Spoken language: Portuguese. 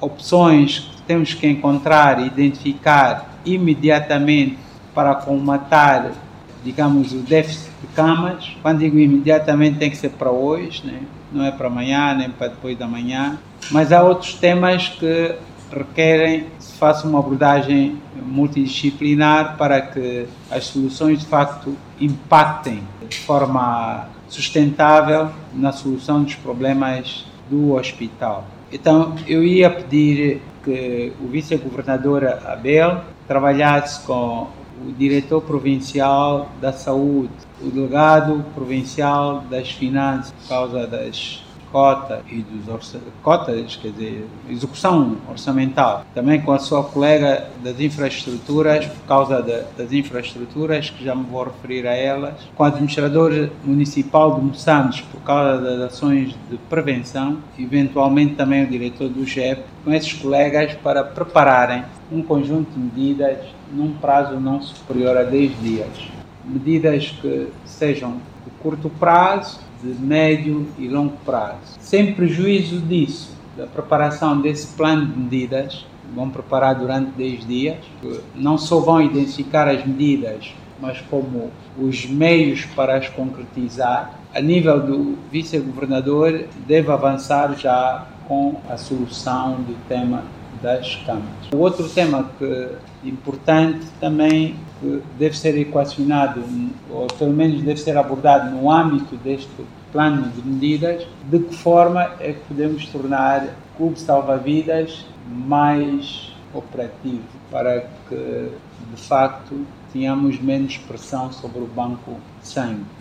opções que temos que encontrar e identificar imediatamente para colmatar, digamos, o déficit de camas. Quando digo imediatamente, tem que ser para hoje, né? Não é para amanhã, nem para depois da manhã. Mas há outros temas que requerem que se faça uma abordagem multidisciplinar para que as soluções de facto impactem de forma sustentável na solução dos problemas do hospital. Então eu ia pedir que o vice-governador Abel trabalhasse com o diretor provincial da saúde, o delegado provincial das finanças, por causa das cotas e dos cotas, quer dizer, execução orçamental. Também com a sua colega das infraestruturas, por causa das infraestruturas, que já me vou referir a elas. Com o administrador municipal de Moçambique, por causa das ações de prevenção. Eventualmente também o diretor do GEP, com esses colegas para prepararem um conjunto de medidas num prazo não superior a 10 dias. Medidas que sejam de curto prazo, de médio e longo prazo. Sem prejuízo disso, da preparação desse plano de medidas, vão preparar durante 10 dias, que não só vão identificar as medidas, mas como os meios para as concretizar. A nível do vice-governador, deve avançar já com a solução do tema das câmaras. O outro tema importante também, que deve ser equacionado, ou pelo menos deve ser abordado no âmbito deste plano de medidas, de que forma é que podemos tornar o Clube Salva-Vidas mais operativo, para que, de facto, tenhamos menos pressão sobre o banco de sangue.